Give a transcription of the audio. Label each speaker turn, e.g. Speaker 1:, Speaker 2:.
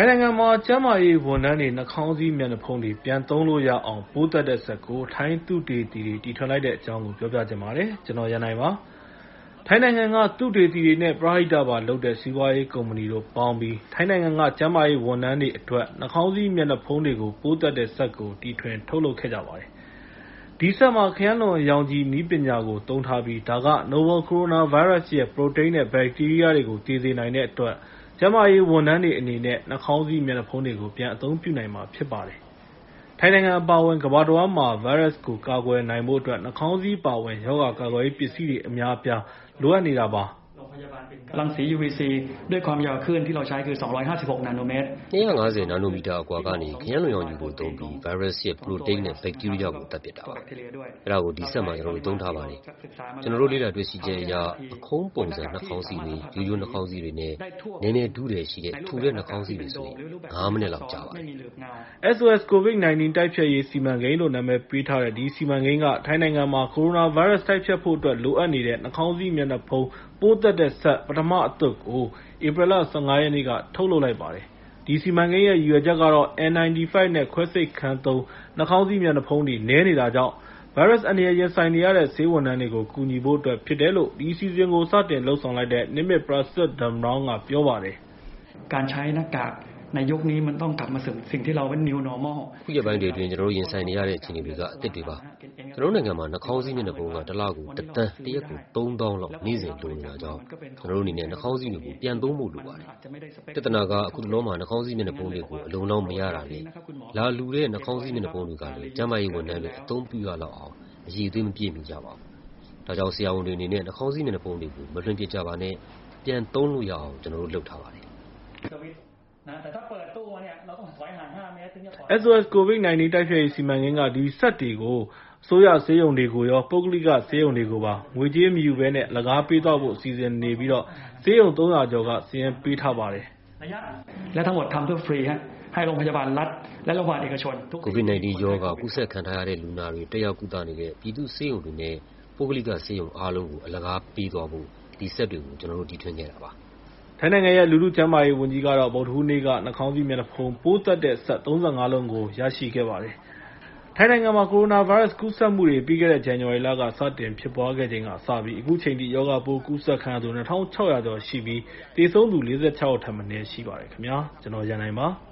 Speaker 1: ထိုင်းနိုင်ငံမှာကျန်းမာရေးဝန်ထမ်းတွေနှာခေါင်းစည်းမျက်နှာဖုံးတွေပြန်သုံးလို့ရအောင်ပိုးသတ်တဲ့စက်ကိုထိုင်းသုတေသီတွေတီထွင်လိုက်တဲ့အကြောင်းကိုပြောပြချင်ပါတယ်။ကျွန်တော်ရန်နိုင်ပါ။ထိုင်းနိုင်ငံကသုတေသီတွေနဲ့ပရဟိတဘာလုပ်တဲ့စီးပွားရေးကုမ္ပဏီတို့ပေါင်းပြီးထိုင်းနိုင်ငံကကျန်းမာရေးဝန်ထမ်းတွေအတွက်နှာခေါင်းစည်းမျက်နှာဖုံးတွေကိုပိုးသတ်တဲ့စက်ကိုတီထွင်ထုတ်လုပ်ခဲ့ကြပါတယ်။ဒီစက်မှာခရမ်းလွန်ရောင်ခြည်နည်းပညာကိုသုံးထားပြီးဒါက Novel Coronavirus ရဲ့ protein နဲ့ bacteria တွေကိုသေစေနိုင်တဲ့အတွက်ကျန်းမာရေးဝန်ထမ်းတွေအနေနဲ့နှာခေါင်းစည်းမျက်နှာဖုံးတွေကိုပြန်အသုံးပြုနိုင်မှာဖြစ်ပါတယ်။ထိုင်းနိုင်ငံအပါအဝင်ကမ္ဘာတဝန်းမှာဗိုင်းရပ်စ်ကိုကာကွယ်နိုင်ဖို့အတွက်နှာခေါင်းစည်းပါဝင်ရောဂါကာကွယ်ရေးပစ္စည်းတွေအများအပြားလိုအပ်နေတာပါ
Speaker 2: รังสี UVC ด้วยความยาวคลื่นที่เราใช้คือ256นาโนเมตร
Speaker 3: 250နာနိုမီတာအကွာကနေခရမ်းလွန်ရောင်ခြည်ကိုသုံးပြီးဗိုင်းရပ်စ်ရဲ့ protein နဲ့ bacteria ကိုတပ်ပစ်တာပါ။အဲဒါကိုဒီစက်မှာကျွန်တော်တို့သုံးထားပါတယ်။ကျွန်တော်တို့လေ့လာတွေ့ရှိချက်အရအခုံးပုံစံနှာခေါင်းစည်းတွေရိုးရိုးနှာခေါင်းစည်းတွေနဲ့နည်းနည်းဒူးတယ်ရှိတဲ့ထူတဲ့နှာခေါင်းစည်းတွေဆိုရင်9မိနစ်လောက်ကြာပါတယ်
Speaker 1: ။ SOS COVID-19 တိုက်ဖျက်ရေးစီမံကိန်းလို့နာမည်ပေးထားတဲ့ဒီစီမံကိန်းကထိုင်းနိုင်ငံမှာကိုရိုနာဗိုင်းရပ်စ်တိုက်ဖျက်ဖို့အတွက်လိုအပ်နေတဲ့နှာခေါင်းစည်းမျက်နှာဖုံးပိုးသတ်တဲ့စက်ပထမအသုတ်ကိုဧပြီလ 15 ရက်နေ့ကထုတ်လုပ်လိုက်ပါတယ်။ဒီစီမံကိန်းရဲ့ရည်ရွယ်ချက်ကတော့ N95 နဲ့ခွဲစိတ်ခန်းသုံးနှာခေါင်းစည်းမျက်နှာဖုံးတွေနည်းနေတာကြောင့်ဗိုင်းရပ်စ်အန္တရာယ်ရင်ဆိုင်နေရတဲ့ဆေးဝန်ထမ်းတွေကိုကူညီဖို့အတွက်ဖြစ်တယ်လို့ဒီအစီအစဉ်ကိုစတင်လှုပ်ဆောင်လိုက်တဲ့ Nimit Prasert Damrong ကပြောပါတယ်
Speaker 2: ။การใช้หน้ากากในยุคนี้มันต้องกลับมาสู่สิ่งที่เราเป็น new normal
Speaker 3: ခုရက်ပိုင်းတွေအတွင်းကျွန်တော်တို့ရင်ဆိုင်နေရတဲ့အခြေအနေတွေကအသစ်တွေပါကျွန်တော်တို့နိုင်ငံမှာနှာခေါင်းစည်းမျက်နှာဖုံးကတစ်လကိုတစ်တန်းတစ်ရက်ကို3000လောက်နေ့စဉ်လိုနေတာကြောင့်ကျွန်တော်တို့အနေနဲ့နှာခေါင်းစည်းတွေကိုပြန်သုံးဖို့လိုပါတယ်ပြဿနာကအခုတလောမှာနှာခေါင်းစည်းမျက်နှာဖုံးတွေကိုအလုံးလုံးမရတာနဲ့လာလူတဲ့နှာခေါင်းစည်းမျက်နှာဖုံးတွေကလည်းကျန်းမာရေးဝန်ထမ်းတွေအသုံးပြုရလောက်အောင်အရေးအသွေးမပြည့်မီကြပါဘူးဒါကြောင့်ဆရာဝန်တွေအနေနဲ့နှာခေါင်းစည်းမျက်နှာဖုံးတွေကိုမလွှင့်ပစ်ကြပါနဲ့ပြန်သုံးလို့ရအောင်ကျွန်တော်တို့လုပ်ထားပါတယ်
Speaker 1: SOS COVID-19 တိုက်ဖျက်ရေးစီမံကိန်းကဒီစက်တွေကိုအစိုးရဆေးရုံတွေကိုရောပုဂ္ဂလိကဆေးရုံတွေကိုပါငွေကြေးမယူဘဲနဲ့အလကားပေးသွားဖို့အစီအစဉ်နေပြီးတော့ဆေးရုံ300ကျော်ကစာရင်းပေးထားပါတယ်
Speaker 2: และทั้งหมดทำเพื่อฟรีฮะให้โรงพยาบาลรัฐและโรงพยาบาลเอกชน
Speaker 3: COVID-19 ရောဂါကူးစက်ခံထားရတဲ့လူနာတွေတက်ရောက်ကုသနေတဲ့ပြည်သူ့ဆေးရုံတွေနဲ့ပုဂ္ဂလိကဆေးရုံအားလုံးကိုအလကားပေးသွားဖို့ဒီစက်တွေကိုကျွန်တော်တို့တီထွင်ခဲ့တာပါ
Speaker 1: ထိုင်းနိုင်ငံရဲ့လူထုကျန်းမာရေးဝန်ကြီးကတော့ဗုဒ္ဓဟူးနေ့ကနှာခေါင်းစည်းမျက်နှာဖုံးပိုးသတ်တဲ့စက်35လုံးကိုရရှိခဲ့ပါတယ်။ထိုင်းနိုင်ငံမှာကိုရိုနာဗိုင်းရပ်စ်ကူးစက်မှုတွေပြီးခဲ့တဲ့ဇန်နဝါရီလကစတင်ဖြစ်ပွားခဲ့ချိန်ကစပြီးအခုချိန်ထိရောဂါပိုးကူးစက်ခံရသူ2600ကျော်ရှိပြီးသေဆုံးသူ46ယောက်ထပ်မံရှိပါတယ်ခင်ဗျာ။ကျွန်တော်ရန်နိုင်ပါ။